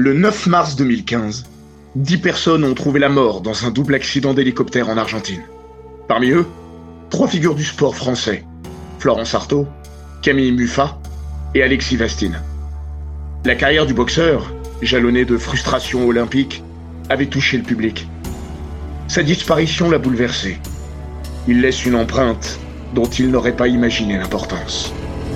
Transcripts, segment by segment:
Le 9 mars 2015, 10 personnes ont trouvé la mort dans un double accident d'hélicoptère en Argentine. Parmi eux, 3 figures du sport français, Florence Artaud, Camille Muffat et Alexis Vastine. La carrière du boxeur, jalonnée de frustrations olympiques, avait touché le public. Sa disparition l'a bouleversé. Il laisse une empreinte dont il n'aurait pas imaginé l'importance.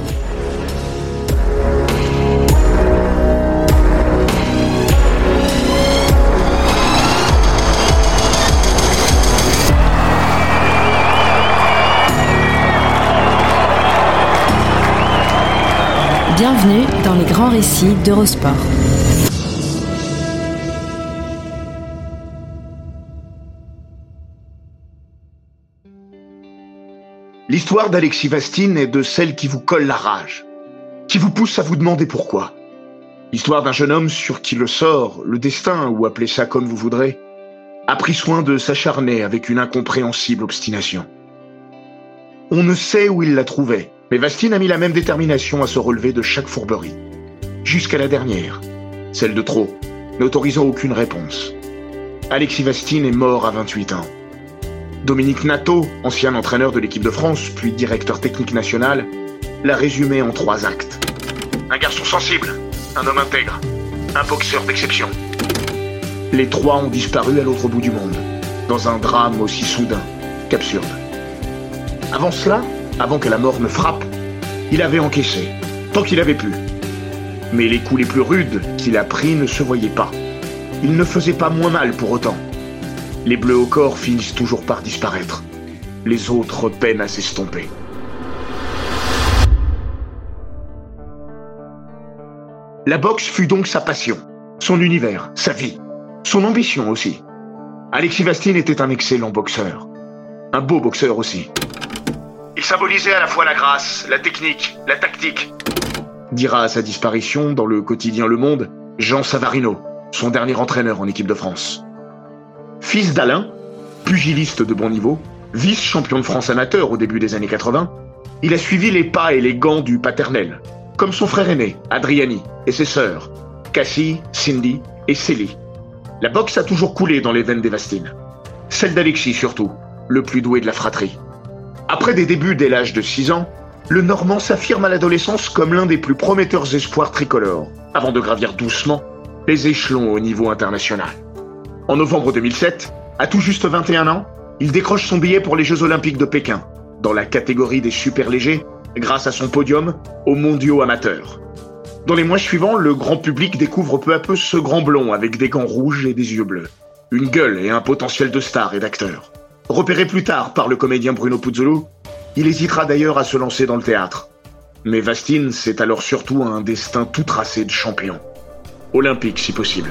Bienvenue dans les grands récits d'Eurosport. L'histoire d'Alexis Vastine est de celle qui vous colle la rage, qui vous pousse à vous demander pourquoi. L'histoire d'un jeune homme sur qui le sort, le destin, ou appelez ça comme vous voudrez, a pris soin de s'acharner avec une incompréhensible obstination. On ne sait où il la trouvait, mais Vastine a mis la même détermination à se relever de chaque fourberie. Jusqu'à la dernière, celle de trop, n'autorisant aucune réponse. Alexis Vastine est mort à 28 ans. Dominique Nato, ancien entraîneur de l'équipe de France, puis directeur technique national, l'a résumé en 3 actes. Un garçon sensible, un homme intègre, un boxeur d'exception. Les 3 ont disparu à l'autre bout du monde, dans un drame aussi soudain qu'absurde. Avant cela, avant que la mort ne frappe, il avait encaissé, tant qu'il avait pu. Mais les coups les plus rudes qu'il a pris ne se voyaient pas. Ils ne faisaient pas moins mal pour autant. Les bleus au corps finissent toujours par disparaître. Les autres peinent à s'estomper. La boxe fut donc sa passion, son univers, sa vie, son ambition aussi. Alexis Vastine était un excellent boxeur. Un beau boxeur aussi. Il symbolisait à la fois la grâce, la technique, la tactique, dira à sa disparition dans le quotidien Le Monde, Jean Savarino, son dernier entraîneur en équipe de France. Fils d'Alain, pugiliste de bon niveau, vice-champion de France amateur au début des années 80, il a suivi les pas et les gants du paternel, comme son frère aîné, Adriani, et ses sœurs, Cassie, Cindy et Célie. La boxe a toujours coulé dans les veines des Vastine. Celle d'Alexis surtout, le plus doué de la fratrie. Après des débuts dès l'âge de 6 ans, le Normand s'affirme à l'adolescence comme l'un des plus prometteurs espoirs tricolores, avant de gravir doucement les échelons au niveau international. En novembre 2007, à tout juste 21 ans, il décroche son billet pour les Jeux Olympiques de Pékin, dans la catégorie des super légers, grâce à son podium aux mondiaux amateurs. Dans les mois suivants, le grand public découvre peu à peu ce grand blond avec des gants rouges et des yeux bleus. Une gueule et un potentiel de star et d'acteur. Repéré plus tard par le comédien Bruno Puzzolo, il hésitera d'ailleurs à se lancer dans le théâtre. Mais Vastine, c'est alors surtout un destin tout tracé de champion. Olympique si possible.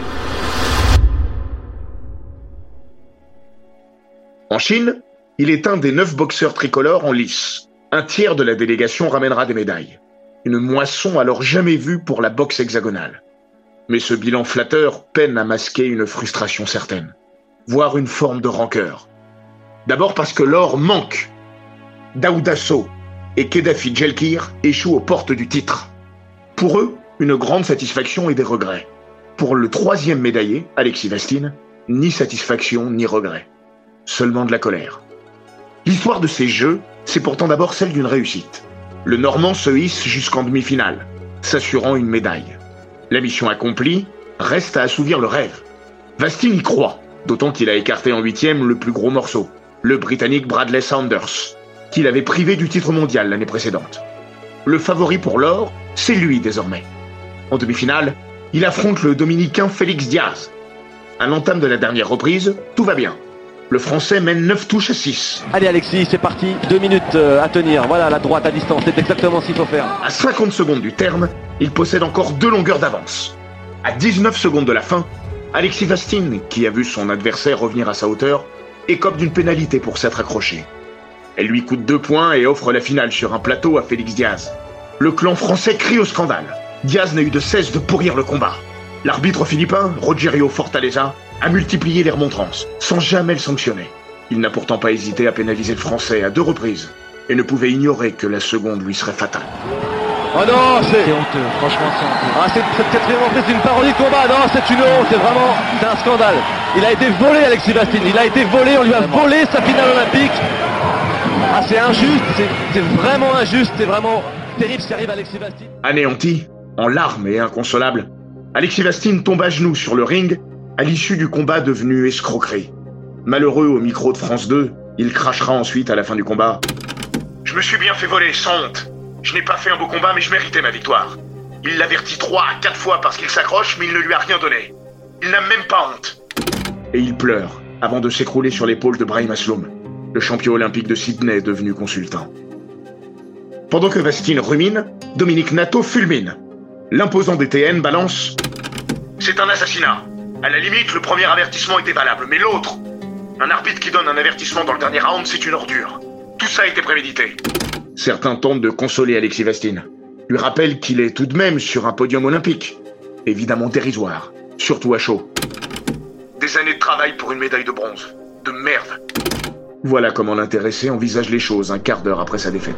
En Chine, il est un des 9 boxeurs tricolores en lice. Un tiers de la délégation ramènera des médailles. Une moisson alors jamais vue pour la boxe hexagonale. Mais ce bilan flatteur peine à masquer une frustration certaine, voire une forme de rancœur. D'abord parce que l'or manque. Daouda Sow et Kedafi Djelkir échouent aux portes du titre. Pour eux, une grande satisfaction et des regrets. Pour le 3e médaillé, Alexis Vastine, ni satisfaction ni regret. Seulement de la colère. L'histoire de ces Jeux, c'est pourtant d'abord celle d'une réussite. Le Normand se hisse jusqu'en demi-finale, s'assurant une médaille. La mission accomplie, reste à assouvir le rêve. Vastine y croit, d'autant qu'il a écarté en 8e le plus gros morceau, le Britannique Bradley Saunders, qu'il avait privé du titre mondial l'année précédente. Le favori pour l'or, c'est lui désormais. En demi-finale, il affronte le Dominicain Félix Diaz. À l'entame de la dernière reprise, tout va bien. Le Français mène 9 touches à 6. Allez Alexis, c'est parti, 2 minutes à tenir. Voilà la droite à distance, c'est exactement ce qu'il faut faire. À 50 secondes du terme, il possède encore 2 longueurs d'avance. À 19 secondes de la fin, Alexis Vastine, qui a vu son adversaire revenir à sa hauteur, écope d'une pénalité pour s'être accroché. Elle lui coûte 2 points et offre la finale sur un plateau à Félix Diaz. Le clan français crie au scandale. Diaz n'a eu de cesse de pourrir le combat. L'arbitre philippin, Rogerio Fortaleza, a multiplié les remontrances, sans jamais le sanctionner. Il n'a pourtant pas hésité à pénaliser le Français à 2 reprises, et ne pouvait ignorer que la seconde lui serait fatale. Oh non, C'est honteux, franchement c'est honteux. Ah, cette quatrième reprise, c'est une parodie de combat. Non, c'est une honte, c'est un scandale. Il a été volé, Alexis Bastine. Il a été volé, on lui a volé sa finale olympique. Ah, c'est injuste, c'est vraiment injuste, c'est vraiment terrible ce qui arrive à Alexis Bastine. Anéanti, en larmes et inconsolable, Alexis Bastine tombe à genoux sur le ring à l'issue du combat devenu escroquerie. Malheureux au micro de France 2, il crachera ensuite à la fin du combat. Je me suis bien fait voler, sans honte. Je n'ai pas fait un beau combat, mais je méritais ma victoire. Il l'avertit 3 à 4 fois parce qu'il s'accroche, mais il ne lui a rien donné. Il n'a même pas honte. Et il pleure, avant de s'écrouler sur l'épaule de Brahim Asloum, le champion olympique de Sydney devenu consultant. Pendant que Bastine rumine, Dominique Nato fulmine. L'imposant DTN balance « C'est un assassinat. À la limite, le premier avertissement était valable, mais l'autre... Un arbitre qui donne un avertissement dans le dernier round, c'est une ordure. Tout ça a été prémédité. » Certains tentent de consoler Alexis Bastine, lui rappellent qu'il est tout de même sur un podium olympique. Évidemment dérisoire, surtout à chaud. Des années de travail pour une médaille de bronze. De merde. Voilà comment l'intéressé envisage les choses un quart d'heure après sa défaite.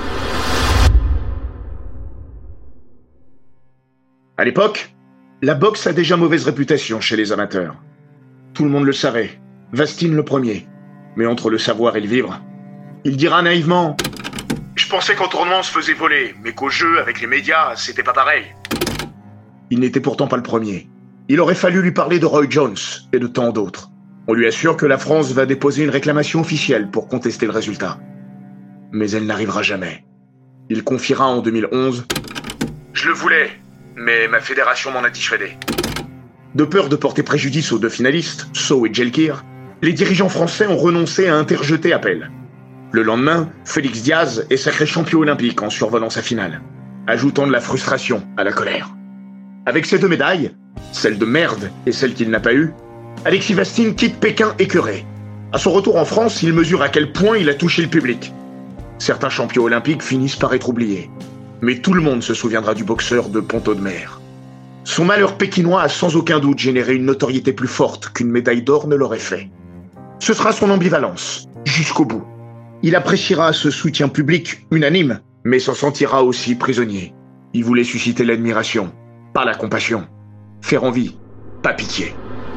À l'époque, la boxe a déjà mauvaise réputation chez les amateurs. Tout le monde le savait, Bastine le premier. Mais entre le savoir et le vivre, il dira naïvement « Je pensais qu'en tournoi on se faisait voler, mais qu'au jeu, avec les médias, c'était pas pareil. » Il n'était pourtant pas le premier. Il aurait fallu lui parler de Roy Jones et de tant d'autres. On lui assure que la France va déposer une réclamation officielle pour contester le résultat. Mais elle n'arrivera jamais. Il confiera en 2011 « Je le voulais, mais ma fédération m'en a dissuadé. » De peur de porter préjudice aux deux finalistes, Sow et Djelkir, les dirigeants français ont renoncé à interjeter appel. Le lendemain, Félix Diaz est sacré champion olympique en survolant sa finale, ajoutant de la frustration à la colère. Avec ces deux médailles, celle de merde et celle qu'il n'a pas eue, Alexis Bastine quitte Pékin écœuré. À son retour en France, il mesure à quel point il a touché le public. Certains champions olympiques finissent par être oubliés, mais tout le monde se souviendra du boxeur de Pont-Audemer. Son malheur pékinois a sans aucun doute généré une notoriété plus forte qu'une médaille d'or ne l'aurait fait. Ce sera son ambivalence, jusqu'au bout. Il appréciera ce soutien public unanime, mais s'en sentira aussi prisonnier. Il voulait susciter l'admiration, pas la compassion. Faire envie, pas pitié.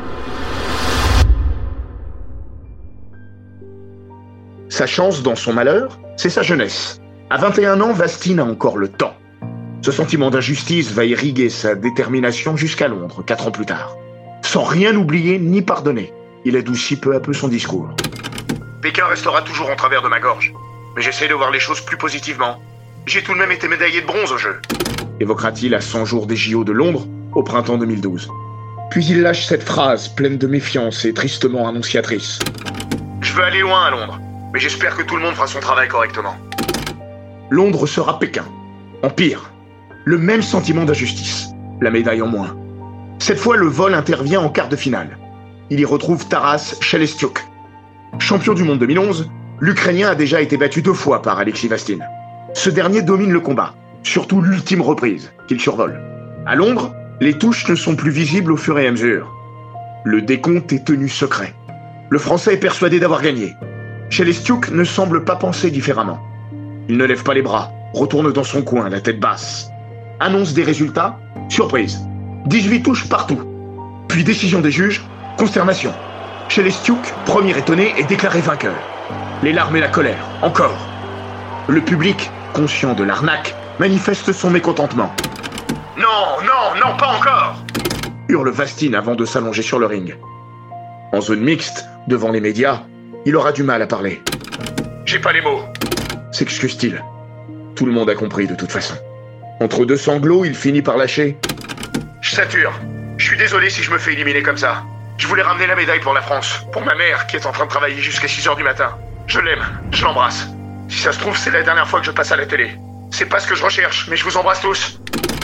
Sa chance dans son malheur, c'est sa jeunesse. À 21 ans, Bastine a encore le temps. Ce sentiment d'injustice va irriguer sa détermination jusqu'à Londres, 4 ans plus tard. Sans rien oublier ni pardonner, il adoucit peu à peu son discours. Pékin restera toujours en travers de ma gorge, mais j'essaie de voir les choses plus positivement. J'ai tout de même été médaillé de bronze au jeu. Évoquera-t-il à 100 jours des JO de Londres, au printemps 2012. Puis il lâche cette phrase pleine de méfiance et tristement annonciatrice. Je veux aller loin à Londres, mais j'espère que tout le monde fera son travail correctement. Londres sera Pékin. En pire, le même sentiment d'injustice, la médaille en moins. Cette fois, le vol intervient en quart de finale. Il y retrouve Taras Shelestiuk. Champion du monde 2011, l'Ukrainien a déjà été battu 2 fois par Alexis Bastine. Ce dernier domine le combat, surtout l'ultime reprise, qu'il survole. À Londres, les touches ne sont plus visibles au fur et à mesure. Le décompte est tenu secret. Le Français est persuadé d'avoir gagné. Shelestiuk ne semble pas penser différemment. Il ne lève pas les bras, retourne dans son coin, la tête basse. Annonce des résultats, surprise. 18 touches partout. Puis décision des juges, consternation. Shelestiuk, premier étonné, est déclaré vainqueur. Les larmes et la colère, encore. Le public, conscient de l'arnaque, manifeste son mécontentement. « Non, non, non, pas encore !» hurle Bastine avant de s'allonger sur le ring. En zone mixte, devant les médias, il aura du mal à parler. « J'ai pas les mots !» s'excuse-t-il. Tout le monde a compris de toute façon. Entre deux sanglots, il finit par lâcher. « Je sature. Je suis désolé si je me fais éliminer comme ça. Je voulais ramener la médaille pour la France, pour ma mère qui est en train de travailler jusqu'à 6h du matin. Je l'aime, je l'embrasse. Si ça se trouve, c'est la dernière fois que je passe à la télé. C'est pas ce que je recherche, mais je vous embrasse tous. »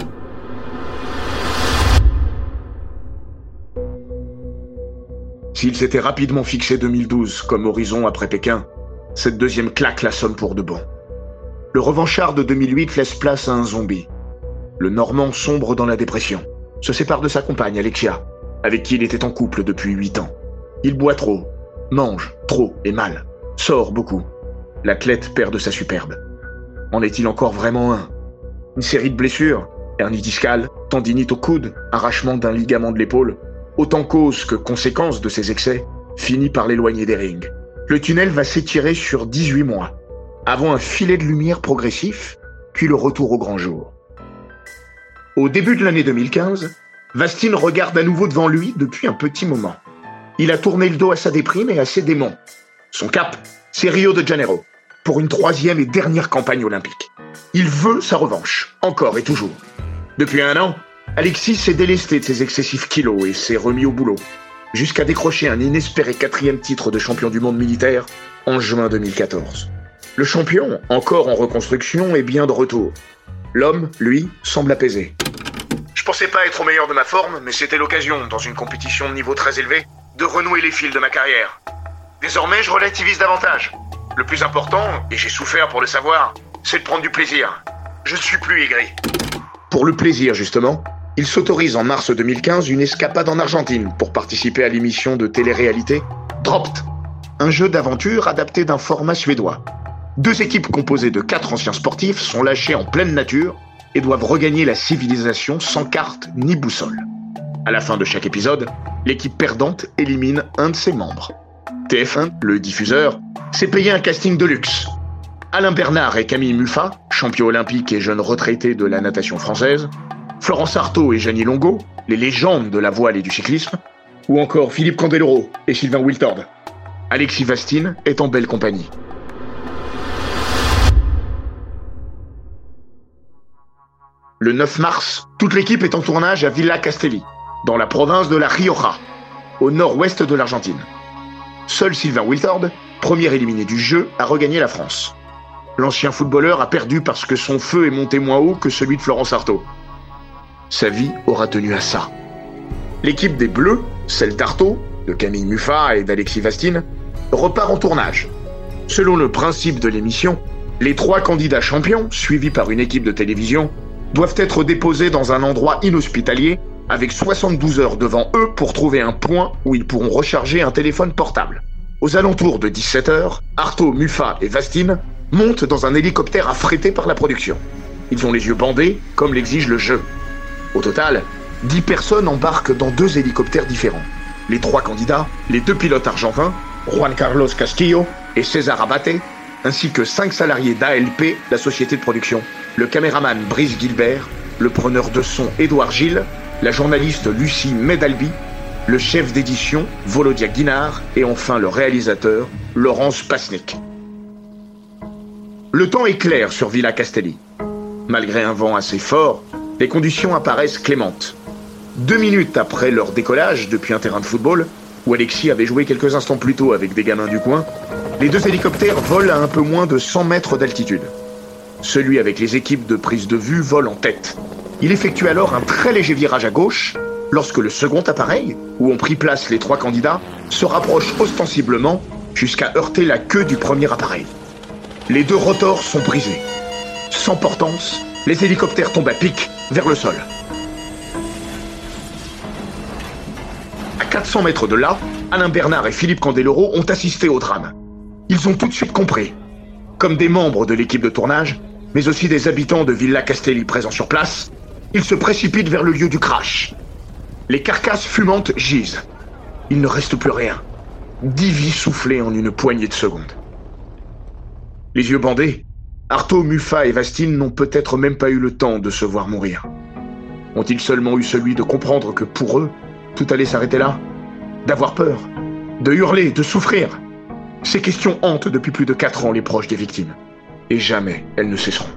S'il s'était rapidement fixé 2012 comme horizon après Pékin, cette deuxième claque l'assomme pour de bon. Le revanchard de 2008 laisse place à un zombie. Le Normand sombre dans la dépression, se sépare de sa compagne Alexia, avec qui il était en couple depuis 8 ans. Il boit trop, mange trop et mal, sort beaucoup. L'athlète perd de sa superbe. En est-il encore vraiment un ? Une série de blessures, hernie discale, tendinite au coude, arrachement d'un ligament de l'épaule, autant cause que conséquence de ces excès, finit par l'éloigner des rings. Le tunnel va s'étirer sur 18 mois, avant un filet de lumière progressif, puis le retour au grand jour. Au début de l'année 2015, Vastine regarde à nouveau devant lui depuis un petit moment. Il a tourné le dos à sa déprime et à ses démons. Son cap, c'est Rio de Janeiro, pour une 3e et dernière campagne olympique. Il veut sa revanche, encore et toujours. Depuis 1 an, Alexis s'est délesté de ses excessifs kilos et s'est remis au boulot, jusqu'à décrocher un inespéré 4e titre de champion du monde militaire en juin 2014. Le champion, encore en reconstruction, est bien de retour. L'homme, lui, semble apaisé. Je pensais pas être au meilleur de ma forme, mais c'était l'occasion, dans une compétition de niveau très élevé, de renouer les fils de ma carrière. Désormais, je relativise davantage. Le plus important, et j'ai souffert pour le savoir, c'est de prendre du plaisir. Je ne suis plus aigri. Pour le plaisir, justement, il s'autorise en mars 2015 une escapade en Argentine pour participer à l'émission de télé-réalité Dropped, un jeu d'aventure adapté d'un format suédois. 2 équipes composées de 4 anciens sportifs sont lâchées en pleine nature et doivent regagner la civilisation sans carte ni boussole. À la fin de chaque épisode, l'équipe perdante élimine un de ses membres. TF1, le diffuseur, s'est payé un casting de luxe. Alain Bernard et Camille Muffat, champions olympiques et jeunes retraités de la natation française, Florence Artaud et Jeannie Longo, les légendes de la voile et du cyclisme, ou encore Philippe Candeloro et Sylvain Wiltord. Alexis Vastine est en belle compagnie. Le 9 mars, toute l'équipe est en tournage à Villa Castelli, dans la province de La Rioja, au nord-ouest de l'Argentine. Seul Sylvain Wiltord, premier éliminé du jeu, a regagné la France. L'ancien footballeur a perdu parce que son feu est monté moins haut que celui de Florence Artaud. Sa vie aura tenu à ça. L'équipe des Bleus, celle d'Artaud, de Camille Muffat et d'Alexis Vastine, repart en tournage. Selon le principe de l'émission, les 3 candidats champions, suivis par une équipe de télévision, doivent être déposés dans un endroit inhospitalier avec 72 heures devant eux pour trouver un point où ils pourront recharger un téléphone portable. Aux alentours de 17h, Artaud, Muffat et Vastine montent dans un hélicoptère affrété par la production. Ils ont les yeux bandés, comme l'exige le jeu. Au total, 10 personnes embarquent dans 2 hélicoptères différents. Les 3 candidats, les 2 pilotes argentins, Juan Carlos Castillo et César Abate, ainsi que 5 salariés d'ALP, la société de production, le caméraman Brice Gilbert, le preneur de son Édouard Gilles, la journaliste Lucie Medalbi, le chef d'édition Volodia Guinard et enfin le réalisateur Laurence Pasnik. Le temps est clair sur Villa Castelli. Malgré un vent assez fort, les conditions apparaissent clémentes. 2 minutes après leur décollage depuis un terrain de football, où Alexis avait joué quelques instants plus tôt avec des gamins du coin, les 2 hélicoptères volent à un peu moins de 100 mètres d'altitude. Celui avec les équipes de prise de vue vole en tête. Il effectue alors un très léger virage à gauche, lorsque le second appareil, où ont pris place les 3 candidats, se rapproche ostensiblement jusqu'à heurter la queue du premier appareil. Les 2 rotors sont brisés. Sans portance, les hélicoptères tombent à pic vers le sol. À 400 mètres de là, Alain Bernard et Philippe Candeloro ont assisté au drame. Ils ont tout de suite compris. Comme des membres de l'équipe de tournage, mais aussi des habitants de Villa Castelli présents sur place, ils se précipitent vers le lieu du crash. Les carcasses fumantes gisent. Il ne reste plus rien. 10 vies soufflées en une poignée de secondes. Les yeux bandés, Artaud, Muffat et Vastine n'ont peut-être même pas eu le temps de se voir mourir. Ont-ils seulement eu celui de comprendre que pour eux, tout allait s'arrêter là? D'avoir peur? De hurler? De souffrir? Ces questions hantent depuis plus de 4 ans les proches des victimes. Et jamais elles ne cesseront.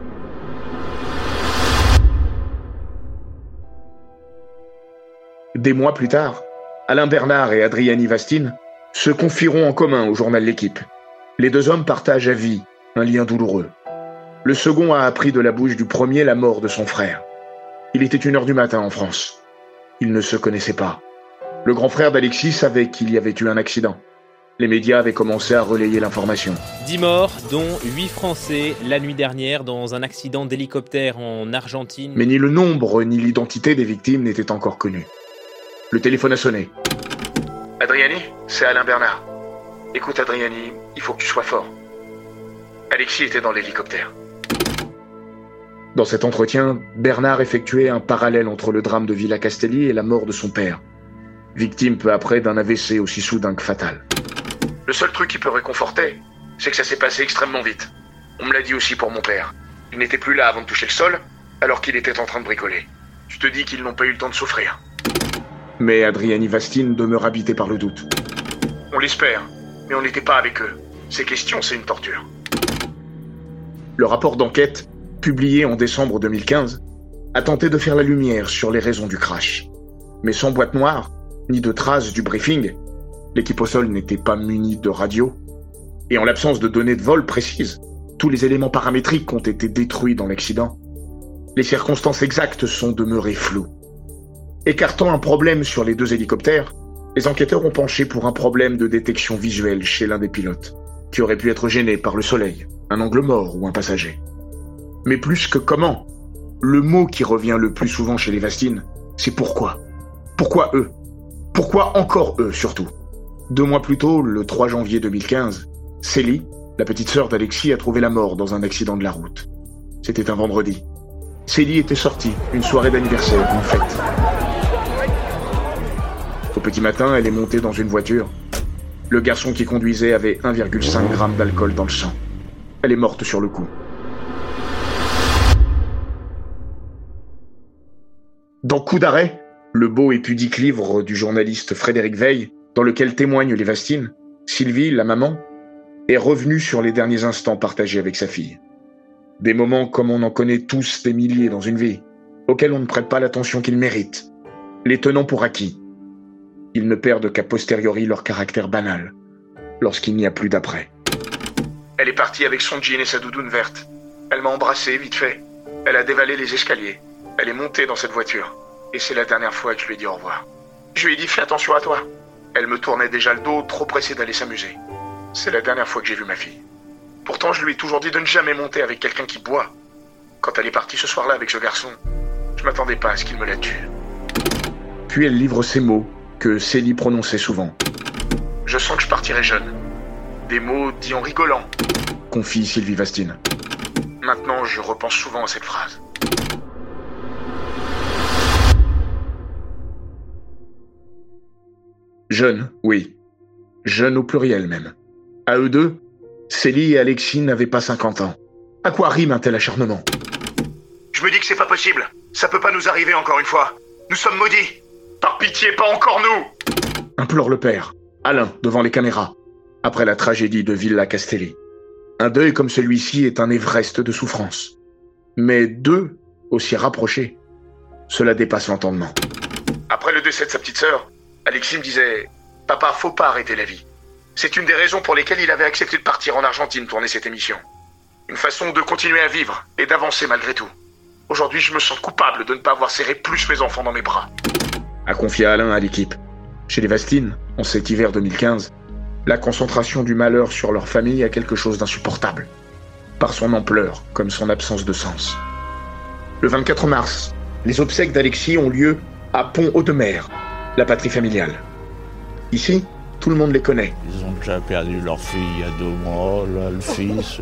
Des mois plus tard, Alain Bernard et Adriani Vastine se confieront en commun au journal L'Équipe. Les 2 hommes partagent à vie un lien douloureux. Le second a appris de la bouche du premier la mort de son frère. Il était 1h du matin en France. Ils ne se connaissaient pas. Le grand frère d'Alexis savait qu'il y avait eu un accident. Les médias avaient commencé à relayer l'information. 10 morts, dont 8 Français, la nuit dernière, dans un accident d'hélicoptère en Argentine. Mais ni le nombre ni l'identité des victimes n'étaient encore connus. Le téléphone a sonné. Adriani, c'est Alain Bernard. Écoute Adriani, il faut que tu sois fort. Alexis était dans l'hélicoptère. Dans cet entretien, Bernard effectuait un parallèle entre le drame de Villa Castelli et la mort de son père, victime peu après d'un AVC aussi soudain que fatal. Le seul truc qui peut réconforter, c'est que ça s'est passé extrêmement vite. On me l'a dit aussi pour mon père. Il n'était plus là avant de toucher le sol, alors qu'il était en train de bricoler. Tu te dis qu'ils n'ont pas eu le temps de souffrir. Mais Adriani Vastine demeure habité par le doute. On l'espère, mais on n'était pas avec eux. Ces questions, c'est une torture. Le rapport d'enquête, publié en décembre 2015, a tenté de faire la lumière sur les raisons du crash. Mais sans boîte noire, ni de traces du briefing, l'équipe au sol n'était pas munie de radio, et en l'absence de données de vol précises, tous les éléments paramétriques ont été détruits dans l'accident. Les circonstances exactes sont demeurées floues. Écartant un problème sur les 2 hélicoptères, les enquêteurs ont penché pour un problème de détection visuelle chez l'un des pilotes, qui aurait pu être gêné par le soleil, un angle mort ou un passager. Mais plus que comment, le mot qui revient le plus souvent chez les Vastine, c'est pourquoi. Pourquoi eux? Pourquoi encore eux, surtout? 2 mois plus tôt, le 3 janvier 2015, Célie, la petite sœur d'Alexis, a trouvé la mort dans un accident de la route. C'était un vendredi. Célie était sortie, une soirée d'anniversaire, une fête. Au petit matin, elle est montée dans une voiture. Le garçon qui conduisait avait 1,5 g d'alcool dans le sang. Elle est morte sur le coup. Dans Coup d'arrêt, le beau et pudique livre du journaliste Frédéric Veil, dans lequel témoignent les Vastine, Sylvie, la maman, est revenue sur les derniers instants partagés avec sa fille. Des moments comme on en connaît tous des milliers dans une vie, auxquels on ne prête pas l'attention qu'ils méritent, les tenant pour acquis. Ils ne perdent qu'à posteriori leur caractère banal, lorsqu'il n'y a plus d'après. Elle est partie avec son jean et sa doudoune verte. Elle m'a embrassé vite fait. Elle a dévalé les escaliers. Elle est montée dans cette voiture. Et c'est la dernière fois que je lui ai dit au revoir. Je lui ai dit « Fais attention à toi ». Elle me tournait déjà le dos, trop pressée d'aller s'amuser. C'est la dernière fois que j'ai vu ma fille. Pourtant, je lui ai toujours dit de ne jamais monter avec quelqu'un qui boit. Quand elle est partie ce soir-là avec ce garçon, je m'attendais pas à ce qu'il me la tue. Puis elle livre ces mots que Célie prononçait souvent. « Je sens que je partirai jeune. » Des mots dits en rigolant, confie Sylvie Vastine. Maintenant, je repense souvent à cette phrase. Jeune, oui. Jeune au pluriel même. À eux deux, Célie et Alexis n'avaient pas 50 ans. À quoi rime un tel acharnement? Je me dis que c'est pas possible. Ça peut pas nous arriver encore une fois. Nous sommes maudits. Par pitié, pas encore nous! Implore le père, Alain, devant les caméras, après la tragédie de Villa Castelli. Un deuil comme celui-ci est un Everest de souffrance. Mais 2, aussi rapprochés, cela dépasse l'entendement. Après le décès de sa petite sœur, Alexis me disait « Papa, faut pas arrêter la vie. » C'est une des raisons pour lesquelles il avait accepté de partir en Argentine tourner cette émission. Une façon de continuer à vivre et d'avancer malgré tout. Aujourd'hui, je me sens coupable de ne pas avoir serré plus mes enfants dans mes bras. A confié Alain à l'équipe. Chez les Vastine, en cet hiver 2015, la concentration du malheur sur leur famille a quelque chose d'insupportable. Par son ampleur, comme son absence de sens. Le 24 mars, les obsèques d'Alexis ont lieu à Pont-Audemer, la patrie familiale. Ici, tout le monde les connaît. Ils ont déjà perdu leur fille il y a 2 mois, là, le fils,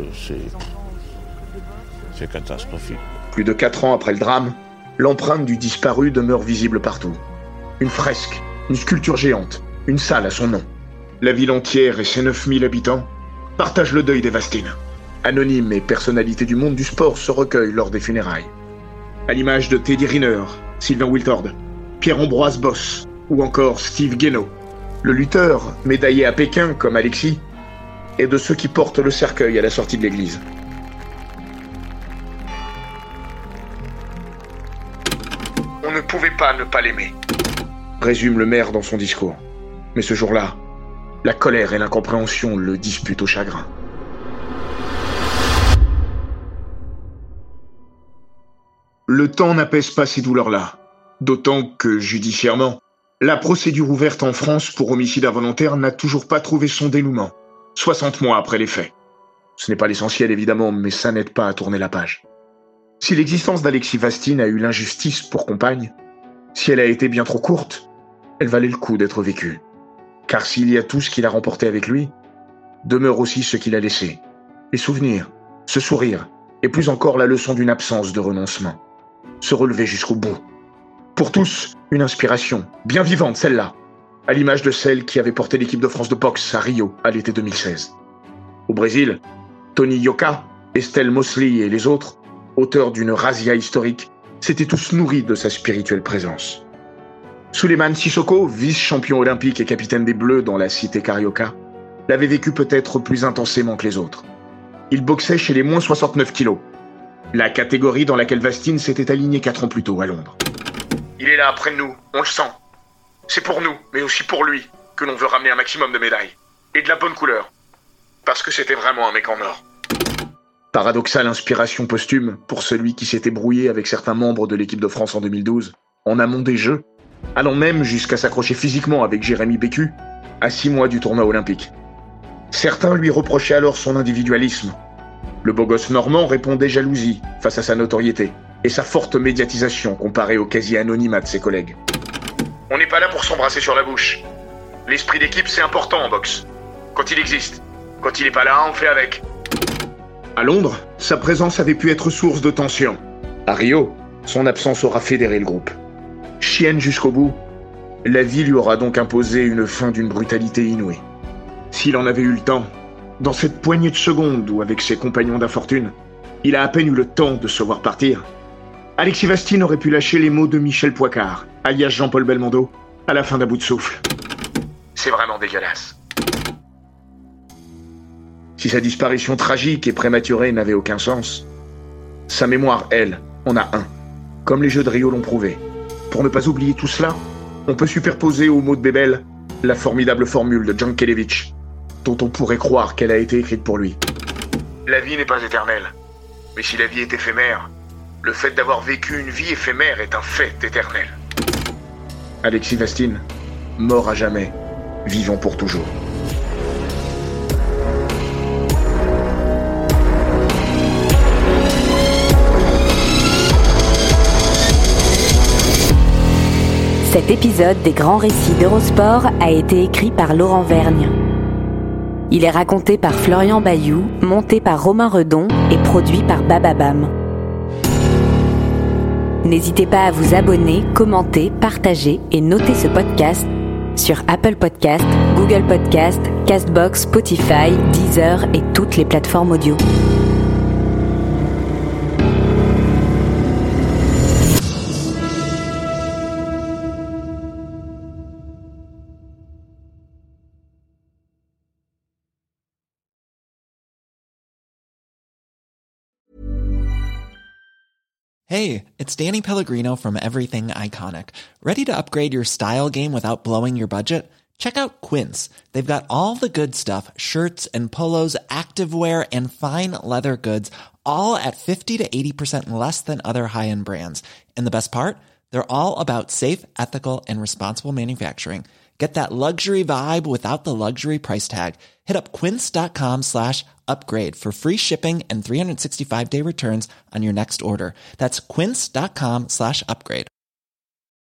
c'est catastrophique. Plus de 4 ans après le drame, l'empreinte du disparu demeure visible partout. Une fresque, une sculpture géante, une salle à son nom. La ville entière et ses 9000 habitants partagent le deuil des Vastine. Anonymes et personnalités du monde du sport se recueillent lors des funérailles. À l'image de Teddy Riner, Sylvain Wiltord, Pierre-Ambroise Boss ou encore Steve Guénaud, le lutteur, médaillé à Pékin comme Alexis, est de ceux qui portent le cercueil à la sortie de l'église. On ne pouvait pas ne pas l'aimer, résume le maire dans son discours. Mais ce jour-là, la colère et l'incompréhension le disputent au chagrin. Le temps n'apaise pas ces douleurs-là, d'autant que, judiciairement, la procédure ouverte en France pour homicide involontaire n'a toujours pas trouvé son dénouement, 60 mois après les faits. Ce n'est pas l'essentiel évidemment, mais ça n'aide pas à tourner la page. Si l'existence d'Alexis Vastine a eu l'injustice pour compagne, si elle a été bien trop courte, elle valait le coup d'être vécue. Car s'il y a tout ce qu'il a remporté avec lui, demeure aussi ce qu'il a laissé. Les souvenirs, ce sourire, et plus encore la leçon d'une absence de renoncement. Se relever jusqu'au bout. Pour tous, une inspiration, bien vivante celle-là, à l'image de celle qui avait porté l'équipe de France de boxe à Rio à l'été 2016. Au Brésil, Tony Yoka, Estelle Mosley et les autres, auteurs d'une razzia historique, s'étaient tous nourris de sa spirituelle présence. Souleymane Sissoko, vice-champion olympique et capitaine des Bleus dans la cité carioca, l'avait vécu peut-être plus intensément que les autres. Il boxait chez les moins 69 kilos, la catégorie dans laquelle Vastine s'était aligné 4 ans plus tôt à Londres. Il est là près de nous, on le sent. C'est pour nous, mais aussi pour lui, que l'on veut ramener un maximum de médailles. Et de la bonne couleur. Parce que c'était vraiment un mec en or. Paradoxale inspiration posthume pour celui qui s'était brouillé avec certains membres de l'équipe de France en 2012, en amont des Jeux, allant même jusqu'à s'accrocher physiquement avec Jérémy Bécu, à 6 mois du tournoi olympique. Certains lui reprochaient alors son individualisme. Le beau gosse normand répondait jalousie face à sa notoriété et sa forte médiatisation comparée au quasi-anonymat de ses collègues. On n'est pas là pour s'embrasser sur la bouche. L'esprit d'équipe, c'est important en boxe. Quand il existe. Quand il n'est pas là, on fait avec. À Londres, sa présence avait pu être source de tension. À Rio, son absence aura fédéré le groupe. Chienne jusqu'au bout, la vie lui aura donc imposé une fin d'une brutalité inouïe. S'il en avait eu le temps, dans cette poignée de secondes où, avec ses compagnons d'infortune, il a à peine eu le temps de se voir partir, Alexis Vastine aurait pu lâcher les mots de Michel Poicard, alias Jean-Paul Belmondo, à la fin d'un bout de souffle. C'est vraiment dégueulasse. Si sa disparition tragique et prématurée n'avait aucun sens, sa mémoire, elle, en a un, comme les Jeux de Rio l'ont prouvé. Pour ne pas oublier tout cela, on peut superposer aux mots de Bébel la formidable formule de Jankélévitch, dont on pourrait croire qu'elle a été écrite pour lui. La vie n'est pas éternelle, mais si la vie est éphémère, le fait d'avoir vécu une vie éphémère est un fait éternel. Alexis Vastine, mort à jamais, vivant pour toujours. Cet épisode des grands récits d'Eurosport a été écrit par Laurent Vergne. Il est raconté par Florian Bayou, monté par Romain Redon et produit par Bababam. N'hésitez pas à vous abonner, commenter, partager et noter ce podcast sur Apple Podcast, Google Podcast, Castbox, Spotify, Deezer et toutes les plateformes audio. Hey, it's Danny Pellegrino from Everything Iconic. Ready to upgrade your style game without blowing your budget? Check out Quince. They've got all the good stuff, shirts and polos, activewear, and fine leather goods, all at 50 to 80% less than other high-end brands. And the best part? They're all about safe, ethical, and responsible manufacturing. Get that luxury vibe without the luxury price tag. Hit up quince.com/upgrade for free shipping and 365-day returns on your next order. That's quince.com/upgrade.